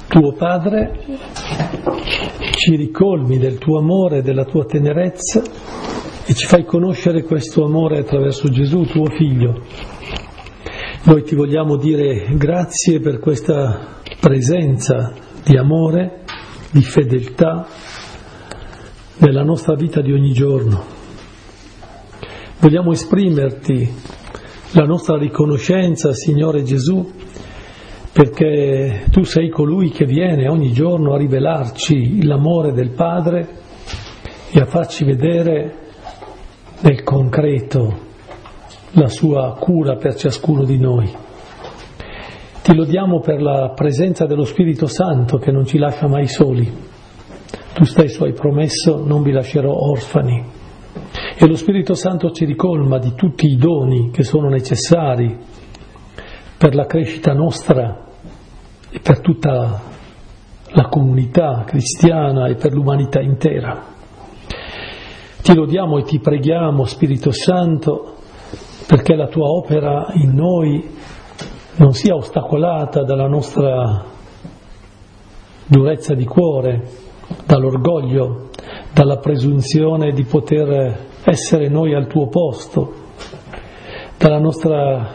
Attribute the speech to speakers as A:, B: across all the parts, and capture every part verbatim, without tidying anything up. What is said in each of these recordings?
A: tuo Padre, ci ricolmi del tuo amore e della tua tenerezza e ci fai conoscere questo amore attraverso Gesù, tuo Figlio. Noi ti vogliamo dire grazie per questa presenza di amore, di fedeltà nella nostra vita di ogni giorno. Vogliamo esprimerti la nostra riconoscenza, Signore Gesù, perché tu sei colui che viene ogni giorno a rivelarci l'amore del Padre e a farci vedere nel concreto la sua cura per ciascuno di noi. Ti lodiamo per la presenza dello Spirito Santo che non ci lascia mai soli. Tu stesso hai promesso: non vi lascerò orfani. E lo Spirito Santo ci ricolma di tutti i doni che sono necessari per la crescita nostra e per tutta la comunità cristiana e per l'umanità intera. Ti lodiamo e ti preghiamo, Spirito Santo, perché la tua opera in noi non sia ostacolata dalla nostra durezza di cuore, dall'orgoglio, dalla presunzione di poter essere noi al tuo posto, dalla nostra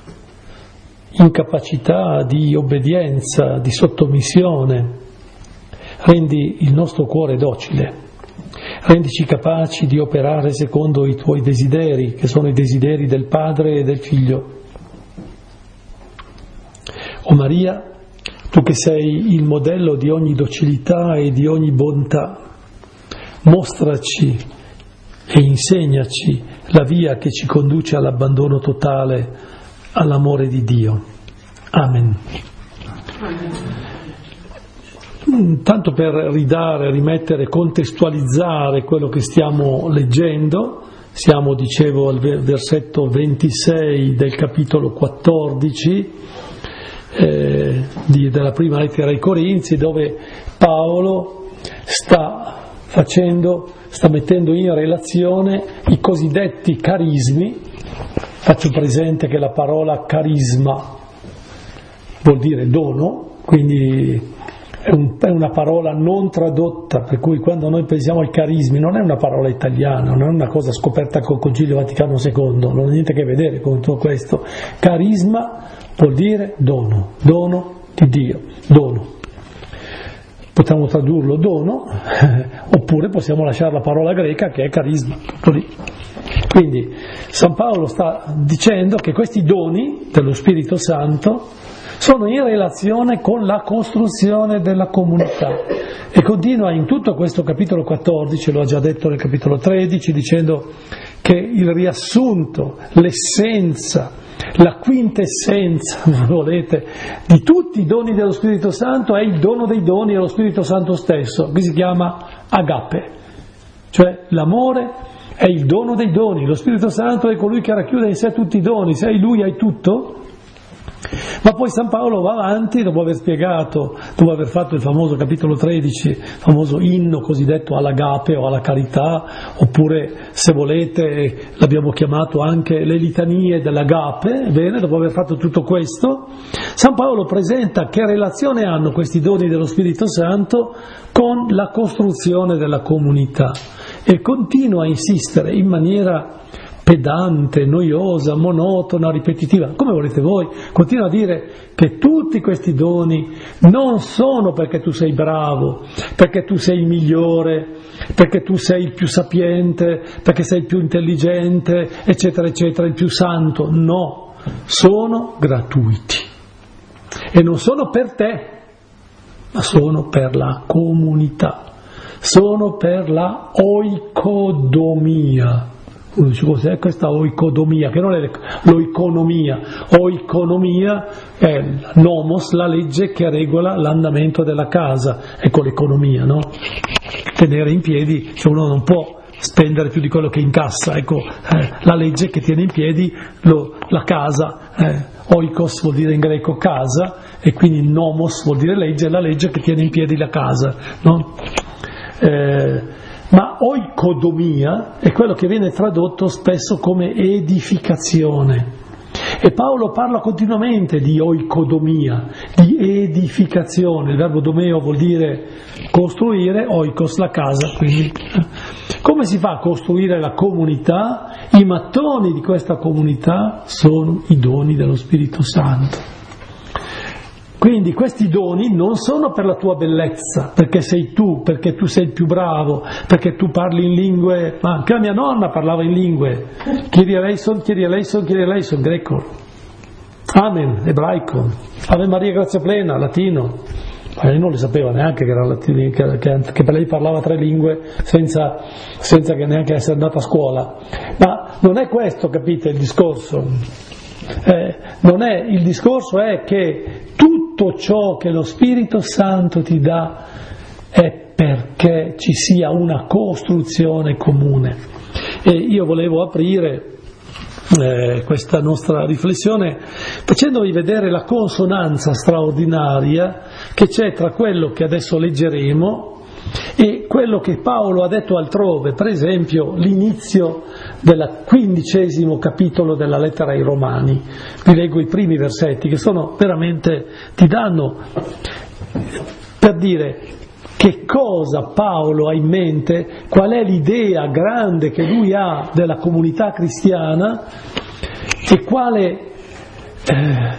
A: incapacità di obbedienza, di sottomissione. Rendi il nostro cuore docile, rendici capaci di operare secondo i tuoi desideri, che sono i desideri del Padre e del Figlio. O Maria, tu che sei il modello di ogni docilità e di ogni bontà, mostraci e insegnaci la via che ci conduce all'abbandono totale, all'amore di Dio. Amen. Tanto per ridare, rimettere, contestualizzare quello che stiamo leggendo, siamo, dicevo, al versetto ventisei del capitolo quattordici eh, di, della prima lettera ai Corinzi, dove Paolo sta facendo, sta mettendo in relazione i cosiddetti carismi. Faccio presente che la parola carisma vuol dire dono, quindi è, un, è una parola non tradotta, per cui quando noi pensiamo ai carismi non è una parola italiana, non è una cosa scoperta col Concilio Vaticano secondo, non ha niente a che vedere con tutto questo. Carisma vuol dire dono, dono di Dio, dono. Potremmo tradurlo dono, oppure possiamo lasciare la parola greca che è carisma, tutto lì. Quindi San Paolo sta dicendo che questi doni dello Spirito Santo sono in relazione con la costruzione della comunità e continua in tutto questo capitolo quattordici, lo ha già detto nel capitolo tredici, dicendo che il riassunto, l'essenza, la quintessenza, se volete, di tutti i doni dello Spirito Santo è il dono dei doni dello Spirito Santo stesso, che si chiama agape, cioè l'amore è il dono dei doni. Lo Spirito Santo è colui che racchiude in sé tutti i doni, se hai Lui hai tutto. Ma poi San Paolo va avanti, dopo aver spiegato, dopo aver fatto il famoso capitolo tredici, il famoso inno cosiddetto all'agape o alla carità, oppure se volete l'abbiamo chiamato anche le litanie dell'agape. Bene, dopo aver fatto tutto questo, San Paolo presenta che relazione hanno questi doni dello Spirito Santo con la costruzione della comunità e continua a insistere in maniera pedante, noiosa, monotona, ripetitiva, come volete voi, continua a dire che tutti questi doni non sono perché tu sei bravo, perché tu sei il migliore, perché tu sei il più sapiente, perché sei il più intelligente, eccetera, eccetera, il più santo. No, sono gratuiti. E non sono per te, ma sono per la comunità, sono per la oikodomia. Uno dice, cos'è questa oikodomia? Che non è l'oikonomia. Oikonomia è nomos, la legge che regola l'andamento della casa. Ecco l'economia, no? Tenere in piedi, cioè uno non può spendere più di quello che incassa. Ecco, eh, la legge che tiene in piedi lo, la casa. Eh, oikos vuol dire in greco casa, e quindi nomos vuol dire legge, è la legge che tiene in piedi la casa, no? Eh, Ma oikodomia è quello che viene tradotto spesso come edificazione. E Paolo parla continuamente di oikodomia, di edificazione. Il verbo domeo vuol dire costruire, oikos la casa. Quindi, come si fa a costruire la comunità? I mattoni di questa comunità sono i doni dello Spirito Santo. Quindi questi doni non sono per la tua bellezza, perché sei tu, perché tu sei il più bravo, perché tu parli in lingue, ma anche la mia nonna parlava in lingue, Kyrie eleison, Kyrie eleison, Kyrie eleison, greco, Amen, ebraico, Ave Maria grazia plena, latino, ma lei non le sapeva neanche che era latino, che, che, che per lei parlava tre lingue senza, senza che neanche essere andata a scuola. Ma non è questo, capite, il discorso. Eh, non è, il discorso è che tutto ciò che lo Spirito Santo ti dà è perché ci sia una costruzione comune. E io volevo aprire eh, questa nostra riflessione facendovi vedere la consonanza straordinaria che c'è tra quello che adesso leggeremo e quello che Paolo ha detto altrove, per esempio l'inizio del quindicesimo capitolo della lettera ai Romani. Vi leggo i primi versetti che sono veramente, ti danno per dire che cosa Paolo ha in mente, qual è l'idea grande che lui ha della comunità cristiana e quale eh,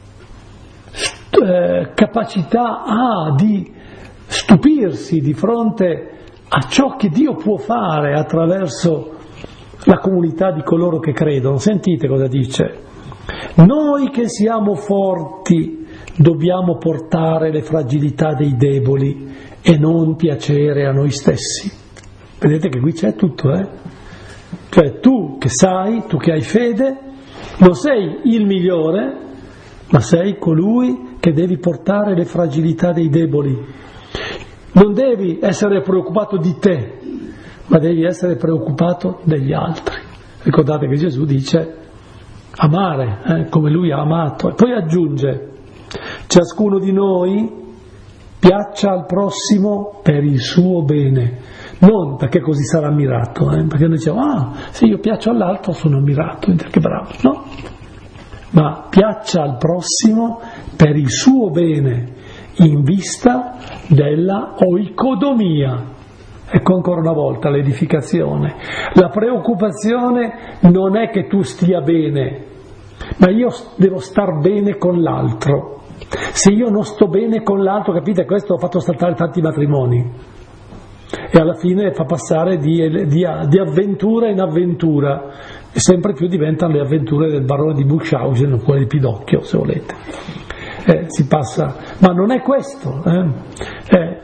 A: eh, capacità ha di stupirsi di fronte a ciò che Dio può fare attraverso la comunità di coloro che credono. Sentite cosa dice: noi che siamo forti dobbiamo portare le fragilità dei deboli e non piacere a noi stessi. Vedete che qui c'è tutto, eh? Cioè tu che sai, tu che hai fede, non sei il migliore, ma sei colui che devi portare le fragilità dei deboli. Non devi essere preoccupato di te, ma devi essere preoccupato degli altri. Ricordate che Gesù dice amare eh, come lui ha amato, e poi aggiunge: ciascuno di noi piaccia al prossimo per il suo bene, non perché così sarà ammirato, eh, perché noi diciamo ah, se io piaccio all'altro sono ammirato, che bravo, no? Ma piaccia al prossimo per il suo bene, in vista della oikodomia. Ecco ancora una volta l'edificazione. La preoccupazione non è che tu stia bene, ma io devo star bene con l'altro. Se io non sto bene con l'altro, capite, questo ha fatto saltare tanti matrimoni e alla fine fa passare di, di, di avventura in avventura e sempre più diventano le avventure del barone di Munchausen o quelle di Pidocchio, se volete. Eh, si passa, ma non è questo. Eh? Eh,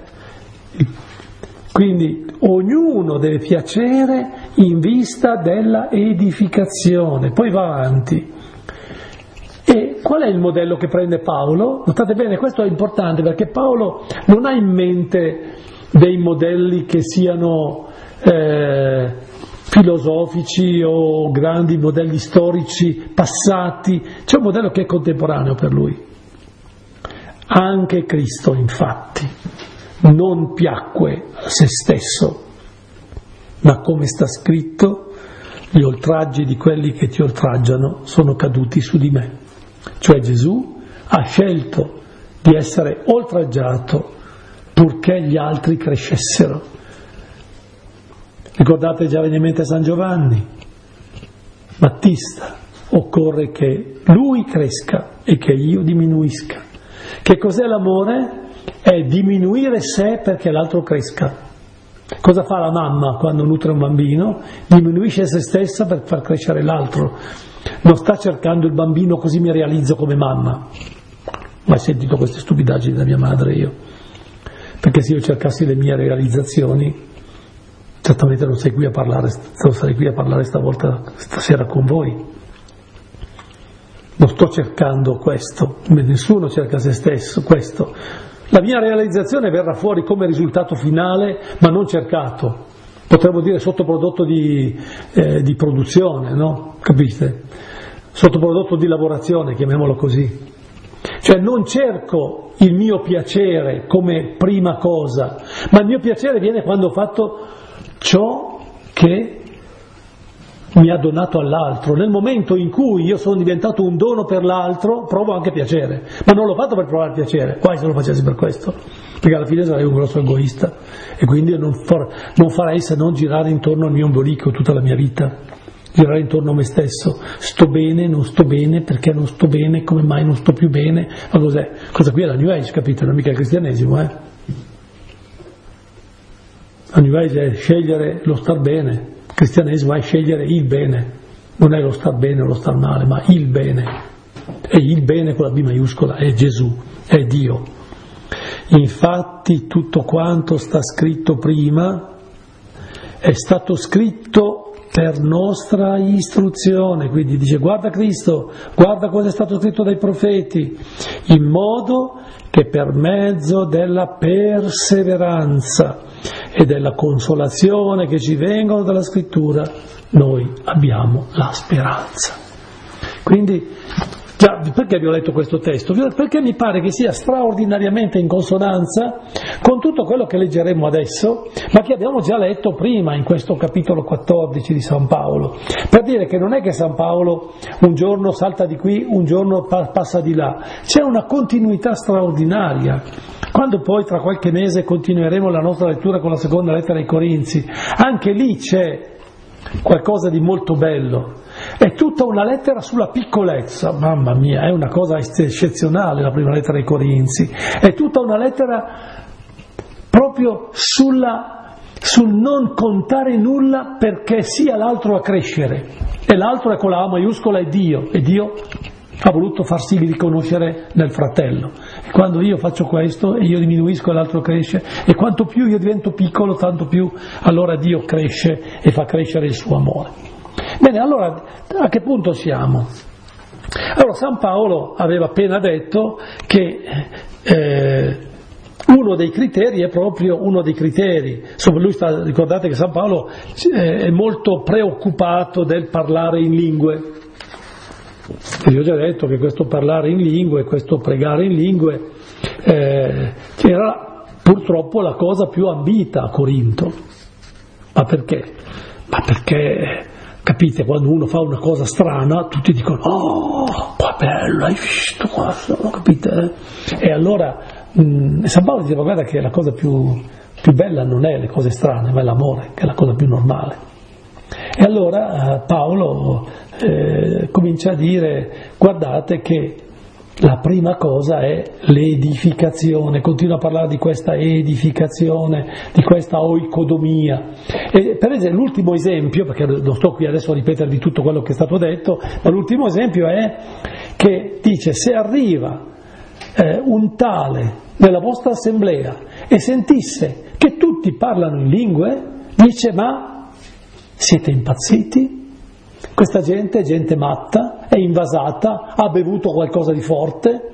A: quindi ognuno deve piacere in vista della edificazione. Poi va avanti. E qual è il modello che prende Paolo? Notate bene, questo è importante perché Paolo non ha in mente dei modelli che siano eh, filosofici o grandi modelli storici passati, c'è un modello che è contemporaneo per lui. Anche Cristo, infatti, non piacque a se stesso, ma come sta scritto, gli oltraggi di quelli che ti oltraggiano sono caduti su di me. Cioè Gesù ha scelto di essere oltraggiato purché gli altri crescessero. Ricordate già in mente San Giovanni Battista: occorre che lui cresca e che io diminuisca. Che cos'è l'amore? È diminuire sé perché l'altro cresca. Cosa fa la mamma quando nutre un bambino? Diminuisce se stessa per far crescere l'altro. Non sta cercando il bambino così mi realizzo come mamma. Mai sentito queste stupidaggini da mia madre io? Perché se io cercassi le mie realizzazioni, certamente non sei qui a parlare, non sarei qui a parlare stavolta, stasera con voi. Non sto cercando questo, nessuno cerca se stesso questo. La mia realizzazione verrà fuori come risultato finale, ma non cercato. Potremmo dire sottoprodotto di, eh, di produzione, no? Capite? Sottoprodotto di lavorazione, chiamiamolo così. Cioè non cerco il mio piacere come prima cosa, ma il mio piacere viene quando ho fatto ciò che mi ha donato all'altro. Nel momento in cui io sono diventato un dono per l'altro, provo anche piacere, ma non l'ho fatto per provare piacere, quasi se lo facessi per questo, perché alla fine sarei un grosso egoista e quindi non, far, non farei se non girare intorno al mio ombelico tutta la mia vita, girare intorno a me stesso, sto bene, non sto bene, perché non sto bene, come mai non sto più bene, ma cos'è? Cosa qui è la New Age, capite? Non è mica il cristianesimo, eh? La New Age è scegliere lo star bene, il cristianesimo è scegliere il bene, non è lo star bene o lo star male, ma il bene, e il bene con la B maiuscola è Gesù, è Dio. Infatti tutto quanto sta scritto prima è stato scritto per nostra istruzione, quindi dice guarda Cristo, guarda cosa è stato scritto dai profeti, in modo che per mezzo della perseveranza e della consolazione che ci vengono dalla scrittura noi abbiamo la speranza. Quindi già, perché vi ho letto questo testo? Perché mi pare che sia straordinariamente in consonanza con tutto quello che leggeremo adesso, ma che abbiamo già letto prima in questo capitolo quattordici di San Paolo, per dire che non è che San Paolo un giorno salta di qui, un giorno pa- passa di là, c'è una continuità straordinaria. Quando poi tra qualche mese continueremo la nostra lettura con la seconda lettera ai Corinzi, anche lì c'è qualcosa di molto bello. È tutta una lettera sulla piccolezza, mamma mia, è una cosa eccezionale la prima lettera ai Corinzi, è tutta una lettera proprio sulla, sul non contare nulla perché sia l'altro a crescere, e l'altro è con la A maiuscola è Dio, e Dio ha voluto farsi riconoscere nel fratello. E quando io faccio questo e io diminuisco e l'altro cresce, e quanto più io divento piccolo, tanto più allora Dio cresce e fa crescere il suo amore. Bene, allora a che punto siamo? Allora San Paolo aveva appena detto che eh, uno dei criteri è proprio uno dei criteri, insomma lui sta, ricordate che San Paolo eh, è molto preoccupato del parlare in lingue. Io ho già detto che questo parlare in lingue, questo pregare in lingue eh, era purtroppo la cosa più ambita a Corinto. Ma perché? Ma perché, capite, quando uno fa una cosa strana tutti dicono oh, qua è bello, hai visto qua, capite? E allora mh, San Paolo diceva guarda che la cosa più, più bella non è le cose strane, ma è l'amore, che è la cosa più normale. E allora eh, Paolo eh, comincia a dire guardate che la prima cosa è l'edificazione, continua a parlare di questa edificazione, di questa oikodomia. E per esempio l'ultimo esempio, perché non sto qui adesso a ripetervi tutto quello che è stato detto, ma l'ultimo esempio è che dice se arriva eh, un tale nella vostra assemblea e sentisse che tutti parlano in lingue, dice ma siete impazziti? Questa gente è gente matta, è invasata, ha bevuto qualcosa di forte,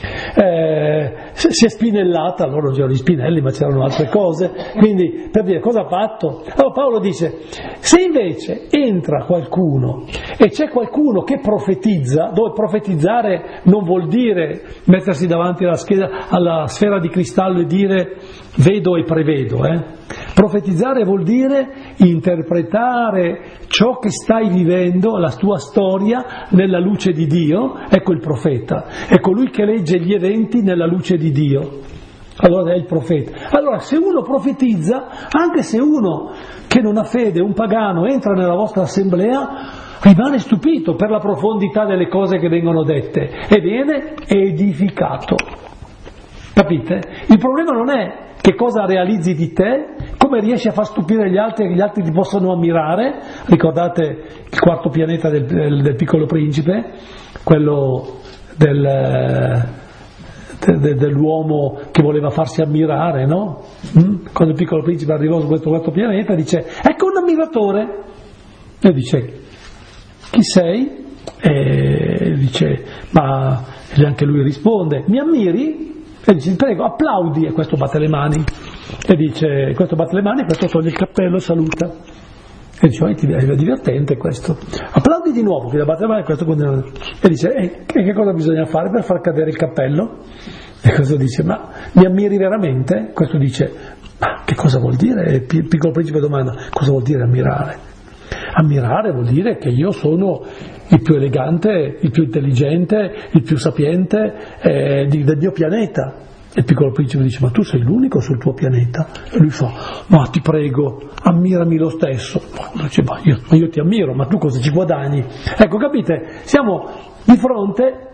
A: eh, si è spinellata, allora non c'erano gli spinelli ma c'erano altre cose, quindi per dire cosa ha fatto? Allora Paolo dice, se invece entra qualcuno e c'è qualcuno che profetizza, dove profetizzare non vuol dire mettersi davanti alla, scheda, alla sfera di cristallo e dire vedo e prevedo, eh? Profetizzare vuol dire interpretare ciò che stai vivendo, la tua storia, nella luce di Dio. Ecco il profeta, è colui che legge gli eventi nella luce di Dio. Allora è il profeta. Allora se uno profetizza, anche se uno che non ha fede, un pagano, entra nella vostra assemblea, rimane stupito per la profondità delle cose che vengono dette e viene edificato. Capite? Il problema non è che cosa realizzi di te, come riesci a far stupire gli altri e che gli altri ti possono ammirare. Ricordate il quarto pianeta del, del, del Piccolo Principe, quello del, de, dell'uomo che voleva farsi ammirare, no? Mm? Quando il Piccolo Principe arrivò su questo quarto pianeta dice ecco un ammiratore, e dice chi sei? E dice ma e anche lui risponde mi ammiri? E dice prego applaudi, e questo batte le mani e dice questo batte le mani e questo toglie il cappello e saluta e dice oh, è divertente questo, applaudi di nuovo, che batte le mani e questo continua. E dice e che cosa bisogna fare per far cadere il cappello? E questo dice ma mi ammiri veramente? Questo dice ma che cosa vuol dire? Il Piccolo Principe domanda cosa vuol dire ammirare? Ammirare vuol dire che io sono il più elegante, il più intelligente, il più sapiente eh, di, del mio pianeta. E il piccolo principe dice: ma tu sei l'unico sul tuo pianeta? E lui fa: ma ti prego, ammirami lo stesso. Dice: ma io, ma io ti ammiro, ma tu cosa ci guadagni? Ecco, capite? Siamo di fronte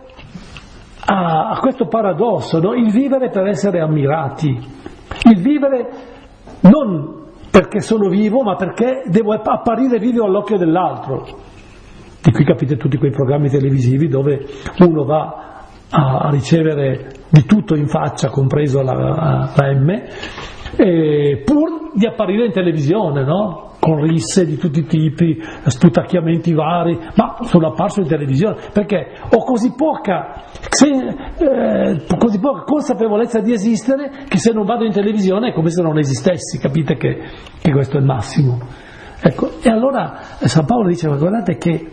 A: a, a questo paradosso, no? Il vivere per essere ammirati, il vivere non perché sono vivo, ma perché devo apparire vivo all'occhio dell'altro. Di qui capite tutti quei programmi televisivi dove uno va a ricevere di tutto in faccia, compreso la, la M, eh, pur di apparire in televisione, no? Con risse di tutti i tipi, sputacchiamenti vari, ma sono apparso in televisione perché ho così poca, se, eh, così poca consapevolezza di esistere che se non vado in televisione è come se non esistessi. Capite che, che questo è il massimo. Ecco, e allora San Paolo dice: ma guardate che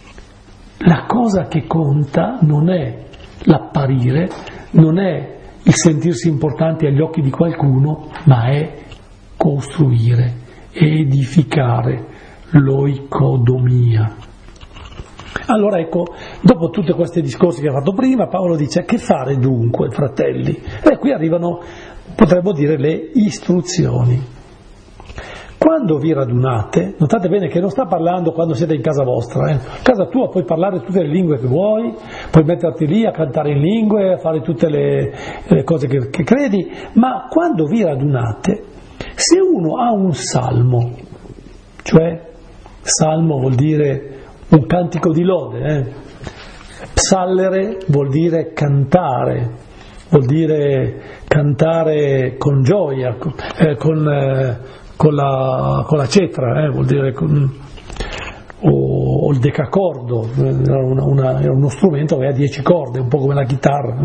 A: la cosa che conta non è l'apparire, non è il sentirsi importanti agli occhi di qualcuno, ma è costruire, edificare, l'oikodomia. Allora ecco, dopo tutti questi discorsi che ho fatto prima, Paolo dice: che fare dunque, fratelli? E qui arrivano, potremmo dire, le istruzioni. Quando vi radunate, notate bene che non sta parlando quando siete in casa vostra, eh. In casa tua puoi parlare tutte le lingue che vuoi, puoi metterti lì a cantare in lingue, a fare tutte le, le cose che, che credi, ma quando vi radunate, se uno ha un salmo, cioè salmo vuol dire un cantico di lode, eh. Psallere vuol dire cantare, vuol dire cantare con gioia, eh, con... Eh, Con la, con la cetra, eh, vuol dire con, o, o il decacordo, era, una, una, era uno strumento che aveva dieci corde, un po' come la chitarra.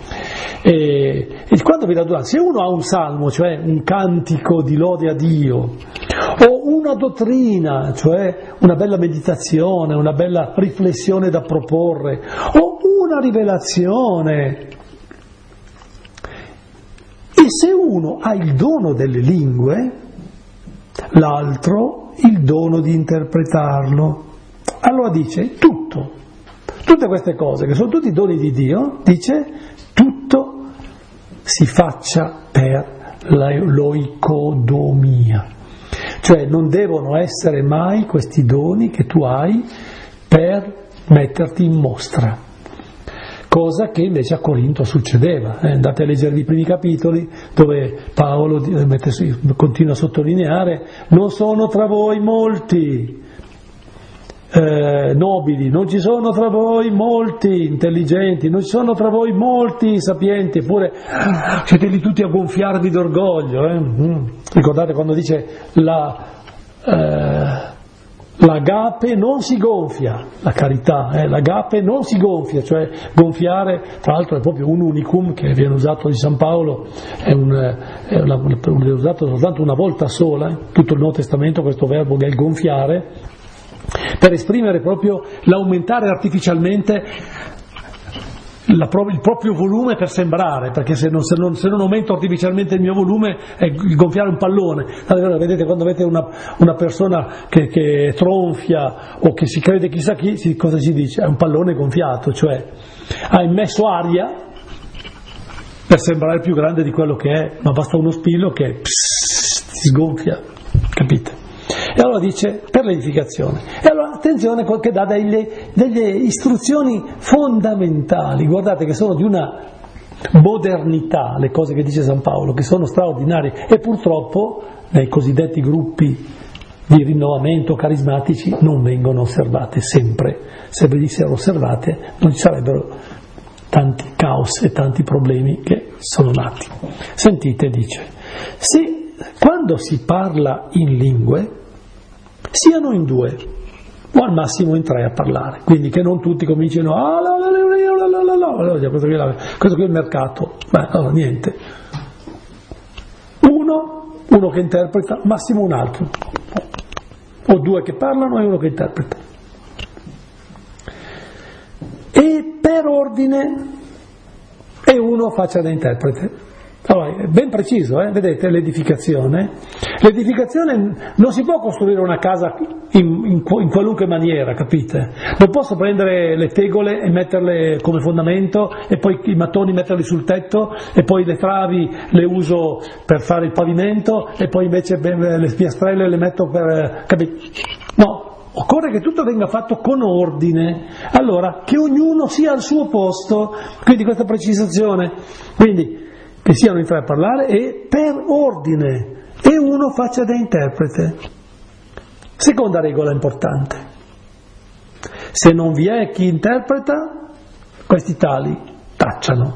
A: E, e quando vi radunate, se uno ha un salmo, cioè un cantico di lode a Dio, o una dottrina, cioè una bella meditazione, una bella riflessione da proporre, o una rivelazione, e se uno ha il dono delle lingue, l'altro il dono di interpretarlo, allora dice tutto, tutte queste cose che sono tutti doni di Dio, dice tutto si faccia per l'oikodomia, cioè non devono essere mai questi doni che tu hai per metterti in mostra, cosa che invece a Corinto succedeva. Eh, andate a leggervi i primi capitoli dove Paolo continua a sottolineare: non sono tra voi molti eh, nobili, non ci sono tra voi molti intelligenti, non ci sono tra voi molti sapienti, eppure siete lì tutti a gonfiarvi d'orgoglio. Eh? Mm. Ricordate quando dice la... Eh, l'agape non si gonfia, la carità, eh, l'agape non si gonfia, cioè gonfiare, tra l'altro è proprio un unicum che viene usato di San Paolo, è, un, è, una, è usato soltanto una volta sola, in tutto il Nuovo Testamento, questo verbo che è il gonfiare, per esprimere proprio l'aumentare artificialmente La, il proprio volume per sembrare, perché se non, se, non, se non aumento artificialmente il mio volume è il gonfiare un pallone. Allora, vedete, quando avete una, una persona che, che tronfia o che si crede chissà chi, si, cosa si dice? È un pallone gonfiato, cioè ha immesso aria per sembrare più grande di quello che è, ma basta uno spillo che pss, si sgonfia, capite? E allora dice per l'edificazione. E allora attenzione che dà delle, delle istruzioni fondamentali, guardate che sono di una modernità le cose che dice San Paolo, che sono straordinarie, e purtroppo nei cosiddetti gruppi di rinnovamento carismatici non vengono osservate sempre. Se venissero osservate non ci sarebbero tanti caos e tanti problemi che sono nati. Sentite, dice, se quando si parla in lingue siano in due o al massimo in tre a parlare, quindi che non tutti cominciano a la la la la la la la, questo qui è, questo qui è il mercato. Beh, allora niente, uno uno che interpreta, massimo un altro, o due che parlano e uno che interpreta, e per ordine e uno faccia da interprete. Allora, ben preciso, eh? Vedete l'edificazione? L'edificazione non si può costruire una casa in, in, in qualunque maniera, capite? Non posso prendere le tegole e metterle come fondamento e poi i mattoni metterli sul tetto e poi le travi le uso per fare il pavimento e poi invece le piastrelle le metto per... capite? No. Occorre che tutto venga fatto con ordine, allora che ognuno sia al suo posto, quindi questa precisazione, quindi che siano in tre a parlare e per ordine, e uno faccia da interprete. Seconda regola importante, se non vi è chi interpreta, questi tali tacciano.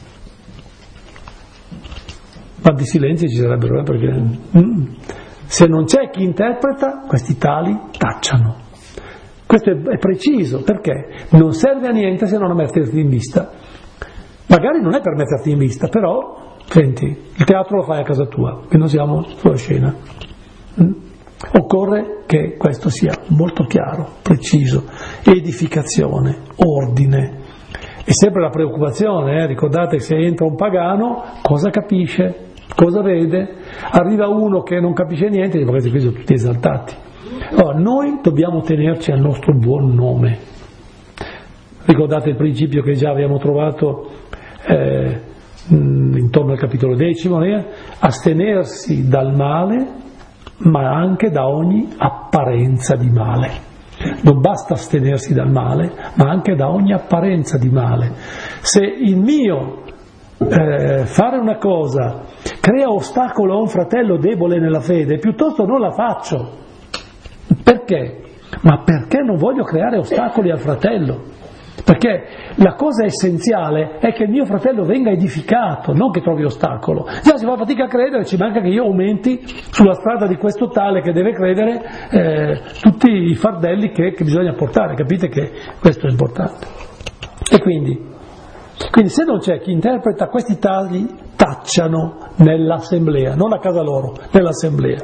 A: Quanti silenzi ci sarebbero, eh, perché... Mm. Se non c'è chi interpreta, questi tali tacciano. Questo è, è preciso, perché non serve a niente se non a metterti in vista. Magari non è per metterti in vista, però, senti, il teatro lo fai a casa tua, che non siamo sulla scena. Mm? Occorre che questo sia molto chiaro, preciso, edificazione, ordine. E sempre la preoccupazione, eh? Ricordate che se entra un pagano, cosa capisce? Cosa vede? Arriva uno che non capisce niente e questi qui sono tutti esaltati. Allora, noi dobbiamo tenerci al nostro buon nome. Ricordate il principio che già abbiamo trovato eh, intorno al capitolo decimo, eh? Astenersi dal male, ma anche da ogni apparenza di male. Non basta astenersi dal male, ma anche da ogni apparenza di male. Se il mio eh, fare una cosa crea ostacolo a un fratello debole nella fede, piuttosto non la faccio. Perché? Ma perché non voglio creare ostacoli al fratello? Perché la cosa essenziale è che il mio fratello venga edificato, non che trovi ostacolo. Già si fa fatica a credere, ci manca che io aumenti sulla strada di questo tale che deve credere eh, tutti i fardelli che, che bisogna portare, capite che questo è importante. E quindi, quindi se non c'è chi interpreta, questi tali tacciano nell'assemblea, non a casa loro, nell'assemblea,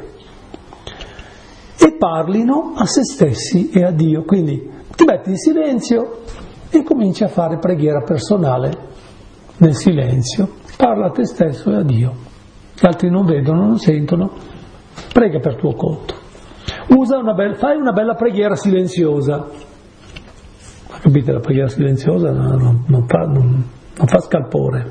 A: e parlino a se stessi e a Dio. Quindi ti metti in silenzio e cominci a fare preghiera personale nel silenzio, parla a te stesso e a Dio, gli altri non vedono, non sentono, prega per tuo conto, usa una bella, fai una bella preghiera silenziosa. Capite, la preghiera silenziosa non, non, non, fa, non, non fa scalpore,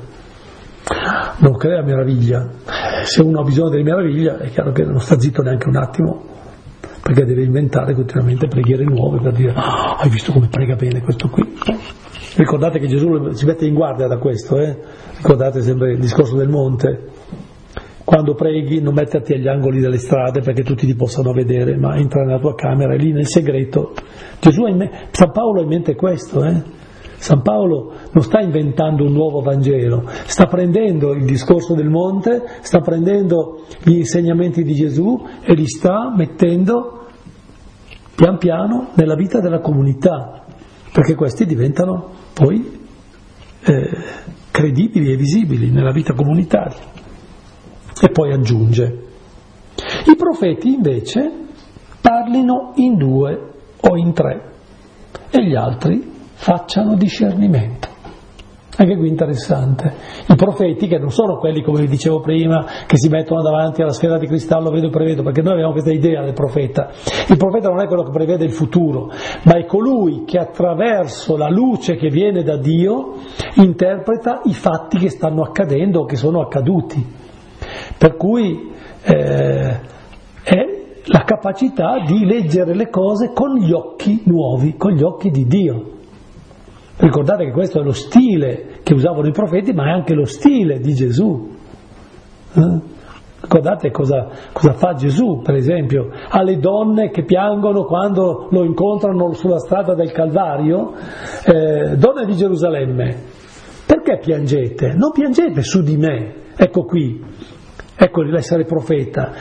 A: non crea meraviglia. Se uno ha bisogno di meraviglia è chiaro che non sta zitto neanche un attimo, perché deve inventare continuamente preghiere nuove per dire ah, hai visto come prega bene questo qui. Ricordate che Gesù si mette in guardia da questo, eh? Ricordate sempre il discorso del monte, quando preghi non metterti agli angoli delle strade perché tutti ti possano vedere, ma entra nella tua camera e lì nel segreto. Gesù ha in me... San Paolo ha in mente questo, eh? San Paolo non sta inventando un nuovo Vangelo, sta prendendo il discorso del monte, sta prendendo gli insegnamenti di Gesù e li sta mettendo pian piano nella vita della comunità, perché questi diventano poi eh, credibili e visibili nella vita comunitaria. E poi aggiunge: i profeti invece parlino in due o in tre e gli altri facciano discernimento. Anche qui interessante. I profeti, che non sono quelli, come vi dicevo prima, che si mettono davanti alla sfera di cristallo, vedo e prevedo, perché noi abbiamo questa idea del profeta. Il profeta non è quello che prevede il futuro, ma è colui che attraverso la luce che viene da Dio interpreta i fatti che stanno accadendo o che sono accaduti. Per cui eh, è la capacità di leggere le cose con gli occhi nuovi, con gli occhi di Dio. Ricordate che questo è lo stile che usavano i profeti, ma è anche lo stile di Gesù. Eh? Ricordate cosa, cosa fa Gesù, per esempio, alle donne che piangono quando lo incontrano sulla strada del Calvario. Eh, donne di Gerusalemme, perché piangete? Non piangete su di me, ecco qui, ecco l'essere profeta.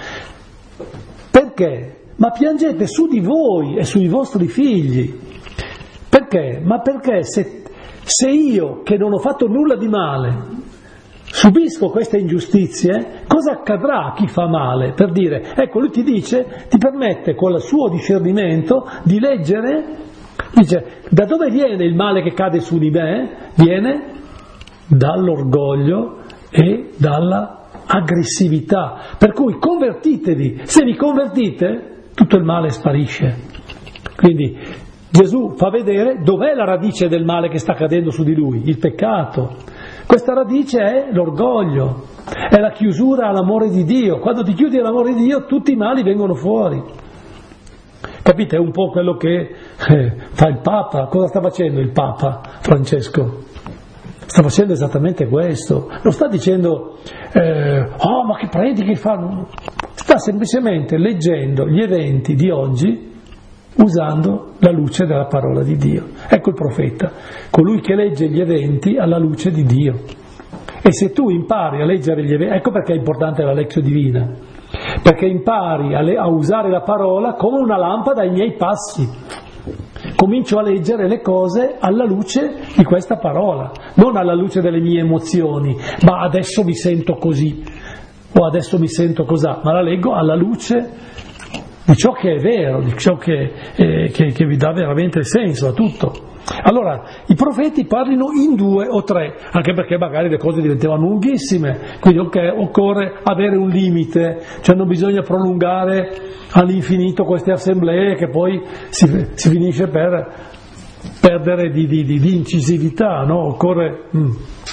A: Perché? Ma piangete su di voi e sui vostri figli. Perché? Ma perché se, se io, che non ho fatto nulla di male, subisco queste ingiustizie, cosa accadrà a chi fa male? Per dire, ecco, lui ti dice, ti permette con il suo discernimento di leggere, dice, da dove viene il male che cade su di me? Viene dall'orgoglio e dalla aggressività. Per cui convertitevi, se vi convertite tutto il male sparisce. Quindi Gesù fa vedere dov'è la radice del male che sta cadendo su di lui, il peccato. Questa radice è l'orgoglio, è la chiusura all'amore di Dio. Quando ti chiudi all'amore di Dio tutti i mali vengono fuori. Capite? È un po' quello che eh, fa il Papa. Cosa sta facendo il Papa Francesco? Sta facendo esattamente questo. Non sta dicendo eh, oh ma che prediche fanno? Sta semplicemente leggendo gli eventi di oggi usando la luce della parola di Dio. Ecco il profeta, colui che legge gli eventi alla luce di Dio. E se tu impari a leggere gli eventi, ecco perché è importante la Lectio Divina, perché impari a, le, a usare la parola come una lampada ai miei passi. Comincio a leggere le cose alla luce di questa parola, non alla luce delle mie emozioni, ma adesso mi sento così, o adesso mi sento cosà, ma la leggo alla luce di ciò che è vero, di ciò che, eh, che, che vi dà veramente senso a tutto. Allora, i profeti parlino in due o tre, anche perché magari le cose diventavano lunghissime, quindi okay, occorre avere un limite, cioè non bisogna prolungare all'infinito queste assemblee che poi si, si finisce per perdere di, di, di, di incisività, no? Occorre... Mm.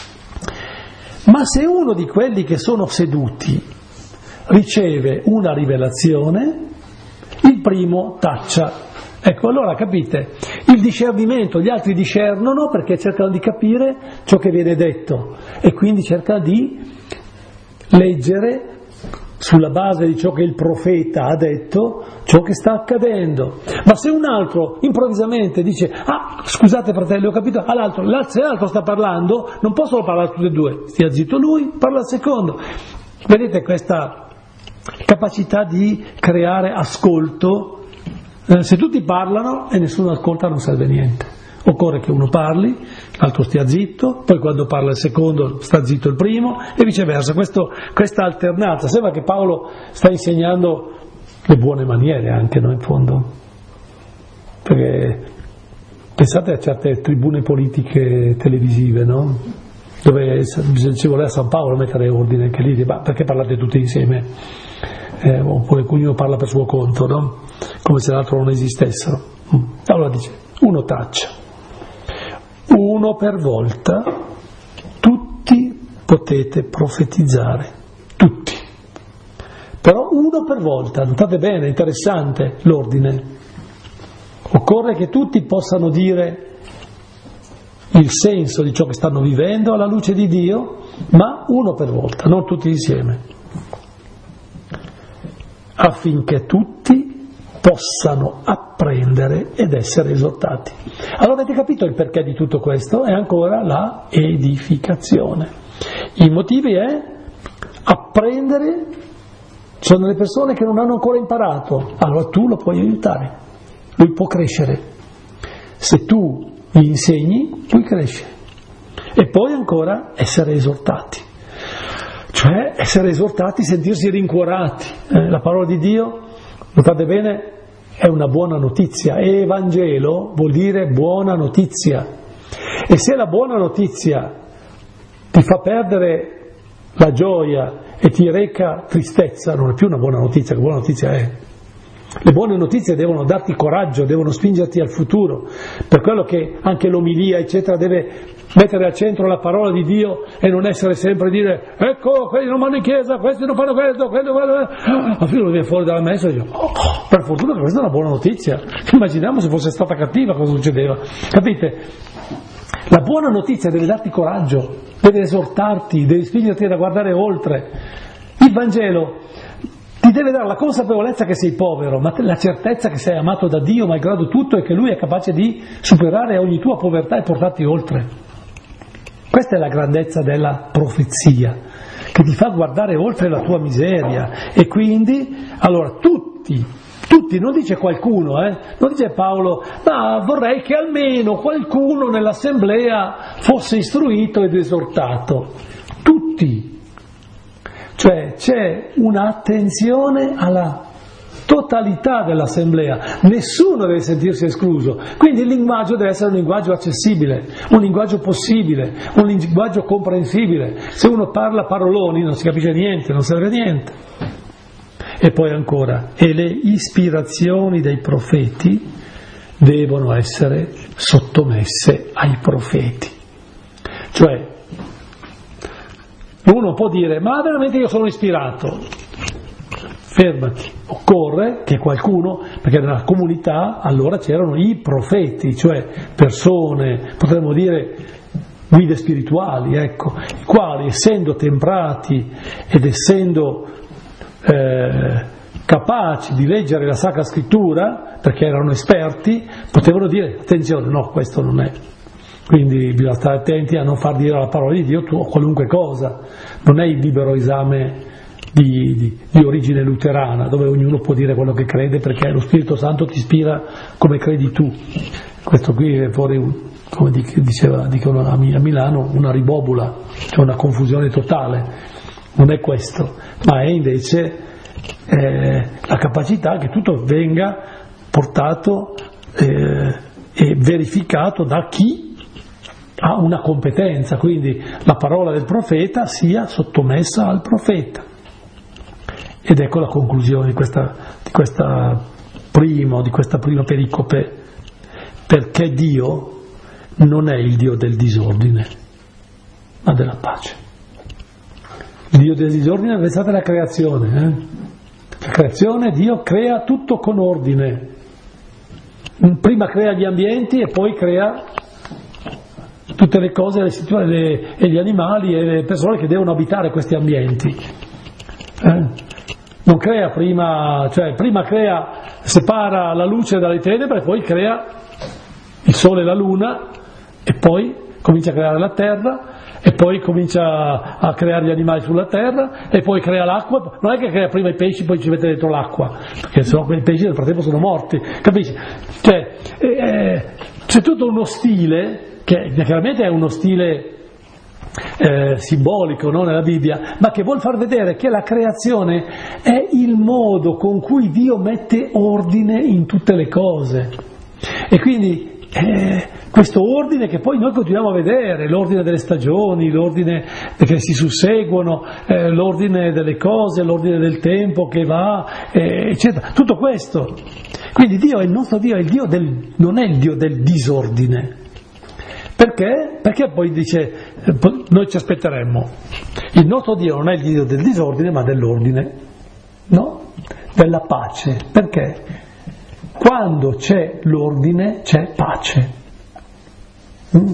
A: Ma se uno di quelli che sono seduti riceve una rivelazione, il primo taccia. Ecco, allora capite, il discernimento, gli altri discernono perché cercano di capire ciò che viene detto e quindi cercano di leggere sulla base di ciò che il profeta ha detto ciò che sta accadendo. Ma se un altro improvvisamente dice ah scusate fratelli ho capito, all'altro, se l'altro sta parlando non possono parlare tutti e due, stia zitto lui, parla il secondo. Vedete questa capacità di creare ascolto. Eh, se tutti parlano e nessuno ascolta non serve niente. Occorre che uno parli, l'altro stia zitto, poi quando parla il secondo sta zitto il primo e viceversa. Questo, questa alternanza, sembra che Paolo sta insegnando le buone maniere anche, no, in fondo, perché pensate a certe tribune politiche televisive, no? Dove ci voleva San Paolo mettere ordine anche lì, ma perché parlate tutti insieme? Eh, oppure ognuno parla per suo conto, no? Come se l'altro non esistessero. Allora dice, uno taccia, uno per volta, tutti potete profetizzare, tutti, però uno per volta. Notate bene, interessante l'ordine, occorre che tutti possano dire il senso di ciò che stanno vivendo alla luce di Dio, ma uno per volta, non tutti insieme, affinché tutti possano apprendere ed essere esortati. Allora avete capito il perché di tutto questo? È ancora la edificazione. I motivi è apprendere, ci sono delle persone che non hanno ancora imparato, allora tu lo puoi aiutare, lui può crescere. Se tu gli insegni, lui cresce. E poi ancora essere esortati, cioè essere esortati, sentirsi rincuorati. Eh, la parola di Dio, notate bene, è una buona notizia. Evangelo vuol dire buona notizia. E se la buona notizia ti fa perdere la gioia e ti reca tristezza, non è più una buona notizia. Che buona notizia è? Le buone notizie devono darti coraggio, devono spingerti al futuro, per quello che anche l'omilia eccetera deve mettere al centro la parola di Dio e non essere sempre dire ecco, quelli non vanno in chiesa, questi non fanno questo, quello, quello. Alla fine lo viene fuori dalla messa e dice oh, per fortuna che questa è una buona notizia. Immaginiamo se fosse stata cattiva cosa succedeva. Capite? La buona notizia deve darti coraggio, deve esortarti, deve spingerti a guardare oltre. Il Vangelo ti deve dare la consapevolezza che sei povero, ma la certezza che sei amato da Dio malgrado tutto e che Lui è capace di superare ogni tua povertà e portarti oltre. Questa è la grandezza della profezia, che ti fa guardare oltre la tua miseria. E quindi, allora, tutti, tutti, non dice qualcuno, eh? Non dice Paolo, ma vorrei che almeno qualcuno nell'assemblea fosse istruito ed esortato. Tutti. Cioè c'è un'attenzione alla totalità dell'assemblea, nessuno deve sentirsi escluso, quindi il linguaggio deve essere un linguaggio accessibile, un linguaggio possibile, un linguaggio comprensibile. Se uno parla paroloni non si capisce niente, non serve a niente. E poi ancora, e le ispirazioni dei profeti devono essere sottomesse ai profeti. Cioè, uno può dire, ma veramente io sono ispirato? Fermati, occorre che qualcuno, perché nella comunità allora c'erano i profeti, cioè persone, potremmo dire guide spirituali, ecco, i quali essendo temprati ed essendo eh, capaci di leggere la Sacra Scrittura, perché erano esperti, potevano dire, attenzione, no, questo non è. Quindi bisogna stare attenti a non far dire la parola di Dio tu, qualunque cosa, non è il libero esame di, di, di origine luterana, dove ognuno può dire quello che crede perché lo Spirito Santo ti ispira come credi tu. Questo qui è fuori, come diceva, dicono a Milano, una ribobola, cioè una confusione totale. Non è questo, ma è invece eh, la capacità che tutto venga portato eh, e verificato da chi ha una competenza, quindi la parola del profeta sia sottomessa al profeta. Ed ecco la conclusione di questa, di questa, primo, di questa prima pericope, perché Dio non è il Dio del disordine, ma della pace. Il Dio del disordine, pensate alla creazione, eh? La creazione, Dio crea tutto con ordine, prima crea gli ambienti e poi crea tutte le cose le, e gli animali e le persone che devono abitare questi ambienti. Eh? Non crea prima, cioè prima crea, separa la luce dalle tenebre, poi crea il sole e la luna e poi comincia a creare la terra e poi comincia a creare gli animali sulla terra e poi crea l'acqua. Non è che crea prima i pesci poi ci mette dentro l'acqua, perché sennò quei pesci nel frattempo sono morti, capisci? Cioè, eh, c'è tutto uno stile che chiaramente è uno stile eh, simbolico, no, nella Bibbia, ma che vuol far vedere che la creazione è il modo con cui Dio mette ordine in tutte le cose. E quindi eh, questo ordine che poi noi continuiamo a vedere, l'ordine delle stagioni, l'ordine che si susseguono, eh, l'ordine delle cose, l'ordine del tempo che va, eh, eccetera, tutto questo. Quindi Dio è il nostro Dio, è il Dio del, non è il Dio del disordine. Perché? Perché poi dice, noi ci aspetteremmo, il nostro Dio non è il Dio del disordine ma dell'ordine, no? Della pace. Perché? Quando c'è l'ordine c'è pace. Mm?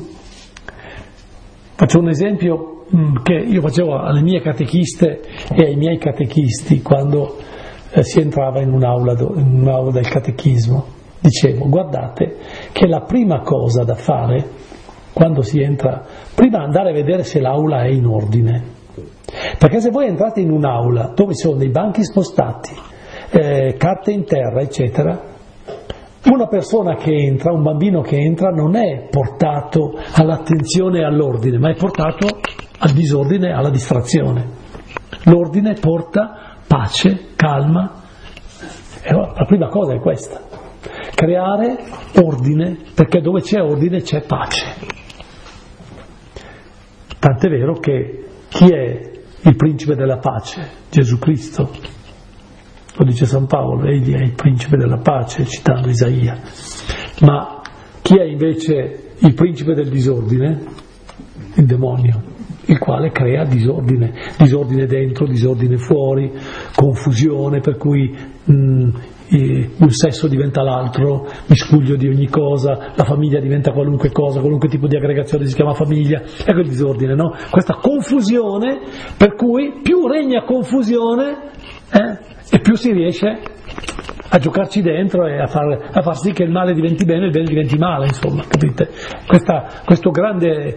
A: Faccio un esempio mm, che io facevo alle mie catechiste e ai miei catechisti quando eh, si entrava in un'aula, do, in un'aula del catechismo. Dicevo, guardate che la prima cosa da fare quando si entra, prima andare a vedere se l'aula è in ordine, perché se voi entrate in un'aula dove sono dei banchi spostati, eh, carte in terra, eccetera, una persona che entra, un bambino che entra, non è portato all'attenzione e all'ordine, ma è portato al disordine, alla distrazione. L'ordine porta pace, calma, e la prima cosa è questa, creare ordine, perché dove c'è ordine c'è pace. Tant'è vero che chi è il principe della pace? Gesù Cristo. Lo dice San Paolo, egli è il principe della pace, citando Isaia. Ma chi è invece il principe del disordine? Il demonio, il quale crea disordine, disordine dentro, disordine fuori, confusione, per cui mh, un sesso diventa l'altro, miscuglio di ogni cosa, la famiglia diventa qualunque cosa, qualunque tipo di aggregazione si chiama famiglia, ecco il disordine, no? Questa confusione, per cui più regna confusione eh, e più si riesce a giocarci dentro e a far, a far sì che il male diventi bene e il bene diventi male, insomma, capite? Questa, questo grande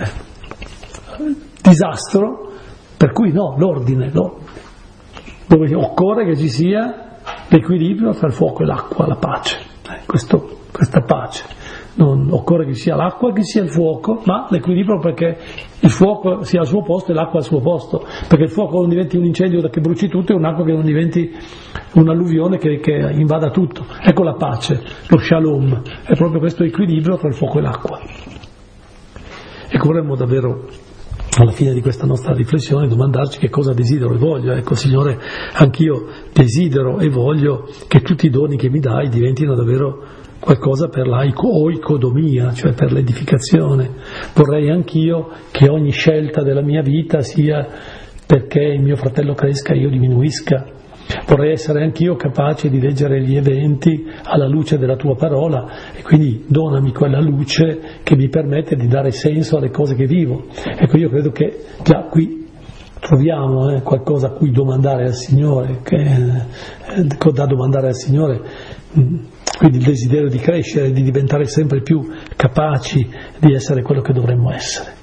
A: disastro, per cui no, l'ordine, no? Dove occorre che ci sia l'equilibrio tra il fuoco e l'acqua, la pace, eh, questo, questa pace non occorre che sia l'acqua, che sia il fuoco, ma l'equilibrio perché il fuoco sia al suo posto e l'acqua al suo posto, perché il fuoco non diventi un incendio che bruci tutto e un'acqua che non diventi un'alluvione che, che invada tutto. Ecco la pace, lo shalom, è proprio questo equilibrio tra il fuoco e l'acqua. Ecco, vorremmo davvero alla fine di questa nostra riflessione domandarci che cosa desidero e voglio. Ecco, Signore, anch'io desidero e voglio che tutti i doni che mi dai diventino davvero qualcosa per la oikodomia, cioè per l'edificazione. Vorrei anch'io che ogni scelta della mia vita sia perché il mio fratello cresca e io diminuisca. Vorrei essere anch'io capace di leggere gli eventi alla luce della tua parola e quindi donami quella luce che mi permette di dare senso alle cose che vivo. Ecco, io credo che già qui troviamo eh, qualcosa a cui domandare al Signore, che, eh, da domandare al Signore, quindi il desiderio di crescere, di diventare sempre più capaci di essere quello che dovremmo essere.